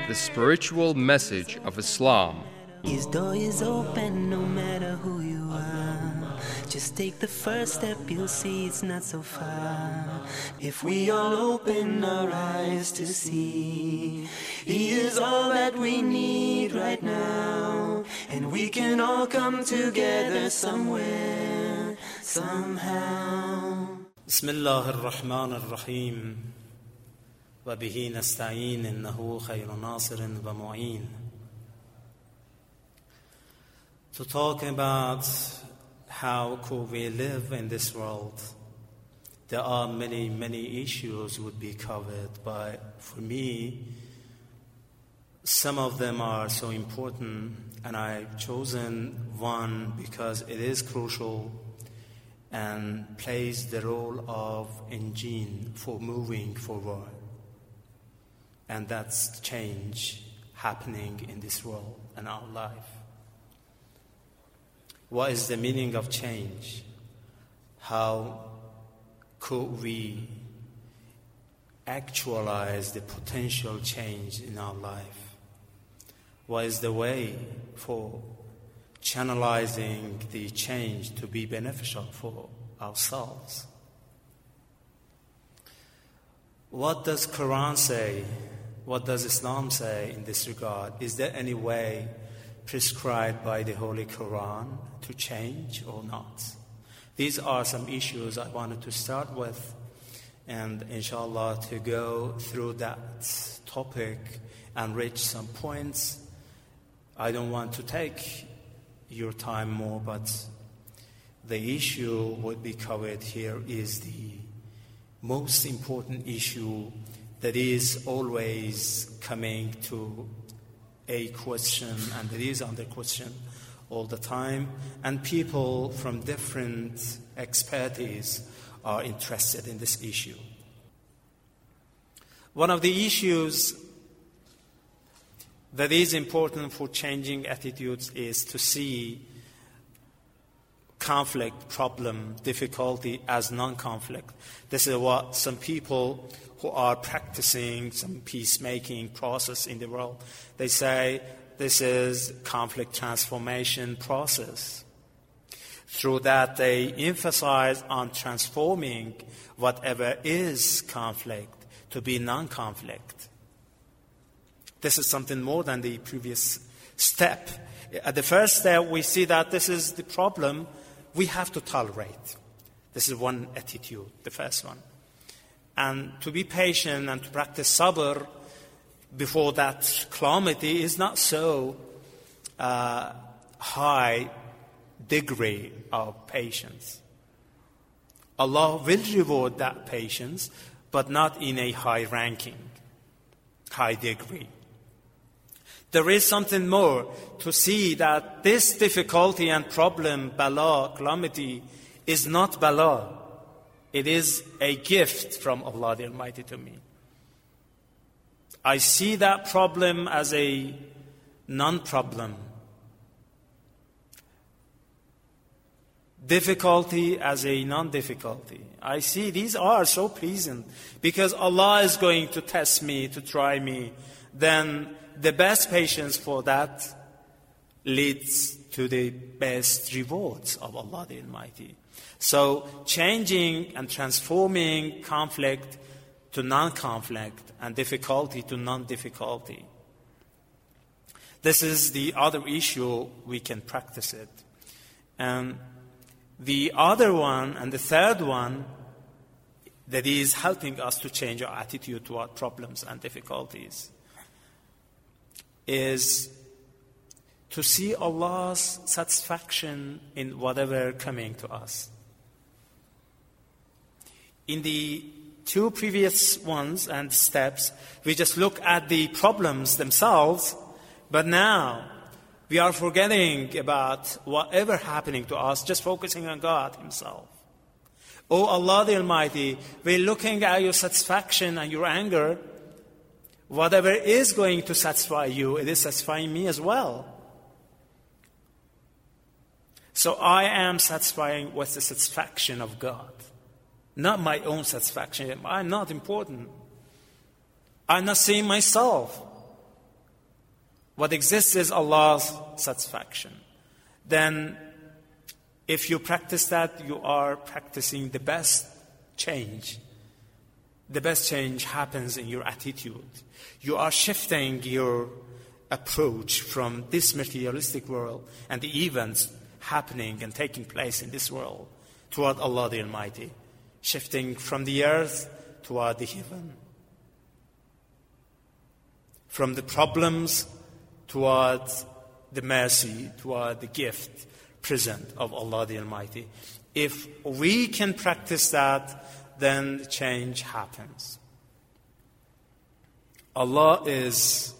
the spiritual message of Islam. His door is open no matter who you are. Just take the first step, you'll see it's not so far. If we all open our eyes to see, He is all that we need right now. And we can all come together somewhere, somehow. بسم الله الرحمن الرحيم وبه نستعين إنه خير ناصر ومعين. To talk about how could we live in this world, there are many issues would be covered, but for me, some of them are so important, and I've chosen one because it is crucial and plays the role of engine for moving forward. And that's change happening in this world and our life. What is the meaning of change? How could we actualize the potential change in our life? What is the way for channelizing the change to be beneficial for ourselves? What does Quran say? What does Islam say in this regard? Is there any way prescribed by the Holy Quran to change or not? These are some issues I wanted to start with, and inshallah to go through that topic and reach some points. I don't want to take your time more, but the issue would be covered here is the most important issue that is always coming to a question, and it is under question all the time, and people from different expertise are interested in this issue. One of the issues that is important for changing attitudes is to see conflict, problem, difficulty as non-conflict. This is what some people who are practicing some peacemaking process in the world, they say this is conflict transformation process. Through that, they emphasize on transforming whatever is conflict to be non-conflict. This is something more than the previous step. At the first step, we see that this is the problem we have to tolerate. This is one attitude, the first one. And to be patient and to practice sabr before that calamity is not so high degree of patience. Allah will reward that patience, but not in a high ranking, high degree. There is something more to see that this difficulty and problem, bala, calamity, is not bala. It is a gift from Allah the Almighty to me. I see that problem as a non-problem. Difficulty as a non-difficulty. I see these are so pleasant because Allah is going to test me, to try me. Then the best patience for that leads to the best rewards of Allah the Almighty. So changing and transforming conflict to non-conflict and difficulty to non-difficulty. This is the other issue we can practice it. And the other one and the third one that is helping us to change our attitude toward problems and difficulties is to see Allah's satisfaction in whatever coming to us. In the two previous ones and steps, we just look at the problems themselves, but now we are forgetting about whatever happening to us, just focusing on God Himself. Oh Allah the Almighty, we're looking at your satisfaction and your anger. Whatever is going to satisfy you, it is satisfying me as well. So I am satisfying with the satisfaction of God, not my own satisfaction. I'm not important. I'm not seeing myself. What exists is Allah's satisfaction. Then, if you practice that, you are practicing the best change. The best change happens in your attitude. You are shifting your approach from this materialistic world and the events happening and taking place in this world toward Allah the Almighty. Shifting from the earth toward the heaven. From the problems toward the mercy, toward the gift present of Allah the Almighty. If we can practice that, then change happens. Allah is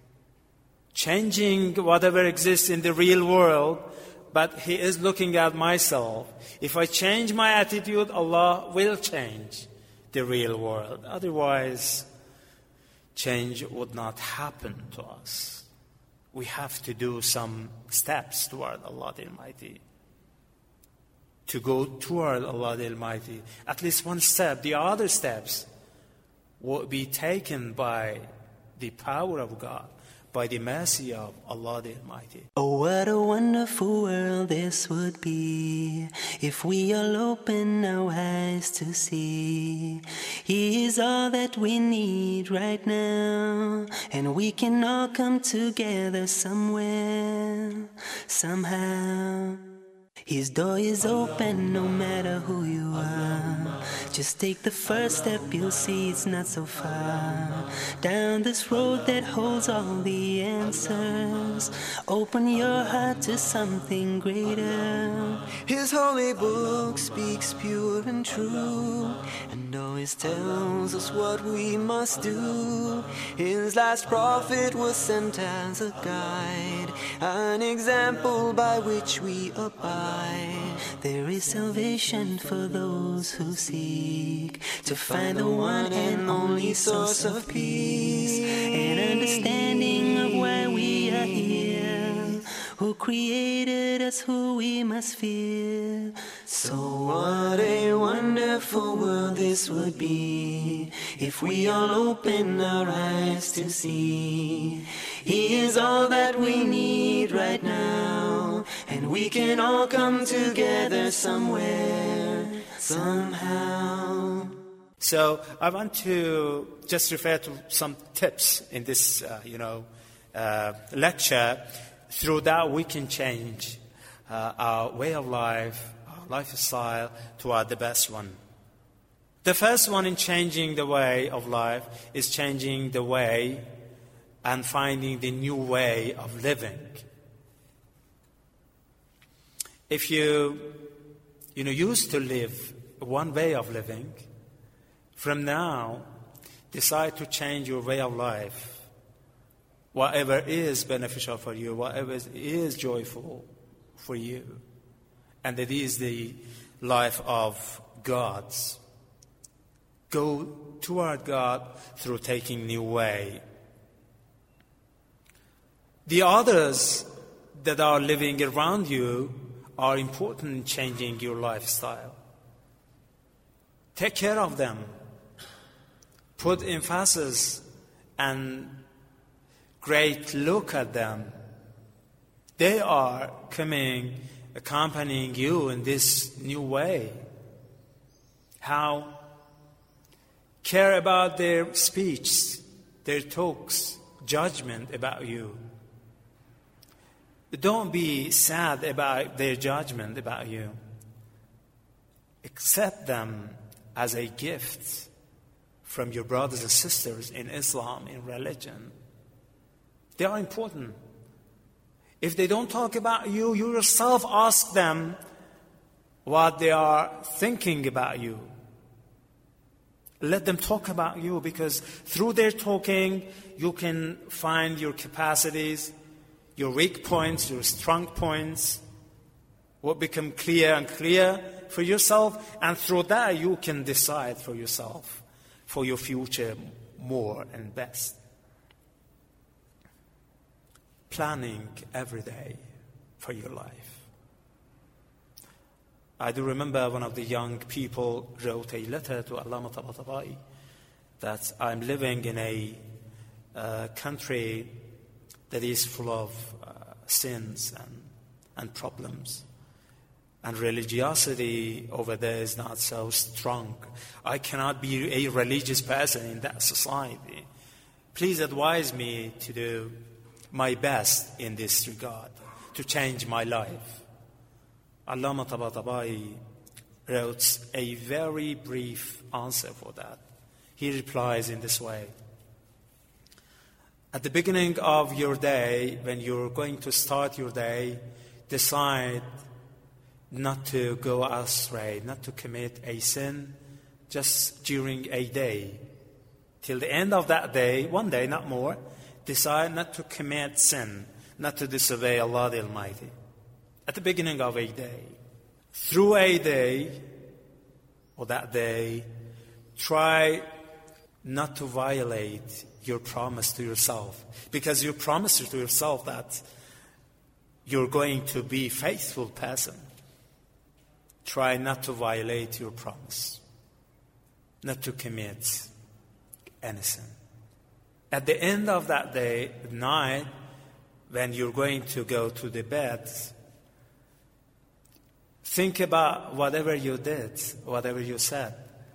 changing whatever exists in the real world, but He is looking at myself. If I change my attitude, Allah will change the real world. Otherwise, change would not happen to us. We have to do some steps toward Allah the Almighty. To go toward Allah the Almighty, at least one step. The other steps will be taken by the power of God, by the mercy of Allah the Almighty. Oh, what a wonderful world this would be if we all open our eyes to see He is all that we need right now, and we can all come together somewhere, somehow. His door is open no matter who you are. Just take the first step, you'll see it's not so far. Down this road that holds all the answers, open your heart to something greater. His holy book speaks pure and true, and always tells us what we must do. His last prophet was sent as a guide, an example by which we abide. There is salvation for those who seek to find the one and only source of peace, and understanding of why we are here, who created us, who we must fear. So what a wonderful world this would be if we all open our eyes to see He is all that we need right now, and we can all come together somewhere, somehow. So I want to just refer to some tips in this, lecture. Through that, we can change our way of life, our lifestyle, toward the best one. The first one in changing the way of life is changing the way and finding the new way of living. If you used to live one way of living, from now, decide to change your way of life. Whatever is beneficial for you, whatever is joyful for you. And that is the life of God's. Go toward God through taking new way. The others that are living around you are important in changing your lifestyle. Take care of them. Put emphasis and great look at them. They are coming, accompanying you in this new way. How? Care about their speech, their talks, judgment about you. Don't be sad about their judgment about you. Accept them as a gift from your brothers and sisters in Islam, in religion. They are important. If they don't talk about you, you yourself ask them what they are thinking about you. Let them talk about you, because through their talking, you can find your capacities, your weak points, your strong points will become clear and clear for yourself, and through that you can decide for yourself, for your future more and best. Planning every day for your life. I do remember one of the young people wrote a letter to Allama Tabatabai that I'm living in a country that is full of sins and problems. And religiosity over there is not so strong. I cannot be a religious person in that society. Please advise me to do my best in this regard, to change my life. Allama Tabatabai wrote a very brief answer for that. He replies in this way. At the beginning of your day, when you're going to start your day, decide not to go astray, not to commit a sin just during a day. Till the end of that day, one day, not more, decide not to commit sin, not to disobey Allah the Almighty. At the beginning of a day, through a day, or that day, try not to violate your promise to yourself. Because you promised to yourself that you're going to be a faithful person. Try not to violate your promise, not to commit any sin. At the end of that day, at night, when you're going to go to the bed, think about whatever you did, whatever you said,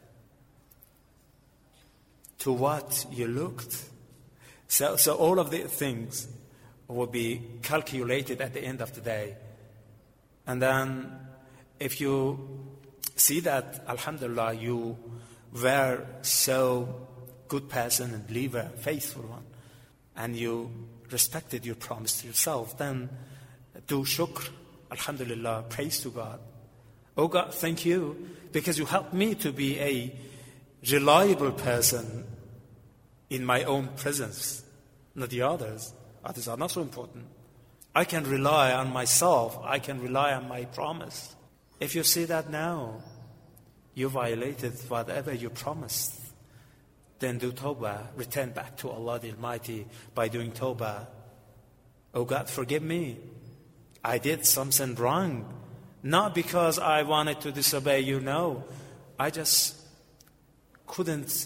to what you looked. So all of the things will be calculated at the end of the day. And then if you see that, alhamdulillah, you were so good person and believer, faithful one, and you respected your promise to yourself, then do shukr, alhamdulillah, praise to God. Oh God, thank you, because you helped me to be a reliable person in my own presence, not the others. Others are not so important. I can rely on myself. I can rely on my promise. If you see that now, you violated whatever you promised, then do tawbah, return back to Allah the Almighty by doing tawbah. Oh God, forgive me. I did something wrong. Not because I wanted to disobey you, no. I just couldn't,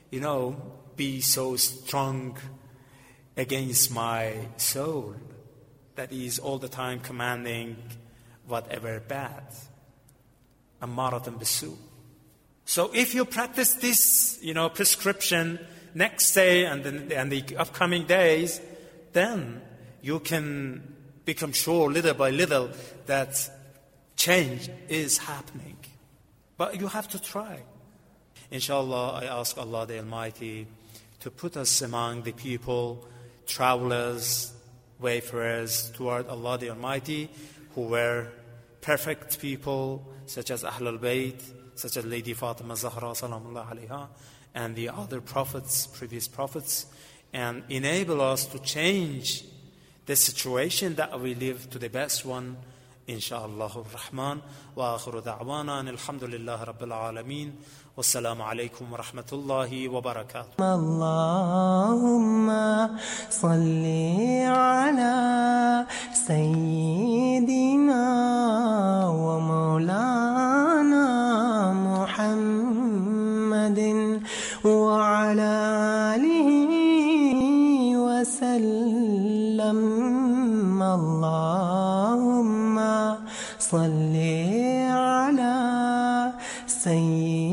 be so strong against my soul that is all the time commanding whatever bad. Ammaratan bisu. So if you practice this, prescription next day and the upcoming days, then you can become sure little by little that change is happening. But you have to try. Inshallah, I ask Allah the Almighty to put us among the people, travelers, wayfarers toward Allah the Almighty, who were perfect people, such as Ahlul Bayt, such as Lady Fatima Zahra salamullah alayha, and the other prophets, previous prophets, and enable us to change the situation that we live to the best one, inshaAllah ar-Rahman. Wa akhiru da'wana alhamdulillahi rabbil alameen. Wassalamu alaykum wa rahmatullahi wa barakatuh. Allahumma salli ala sayyidina wa maulana Muhammadin wa ala alihi wa sallam. Allahumma salli ala sayyidina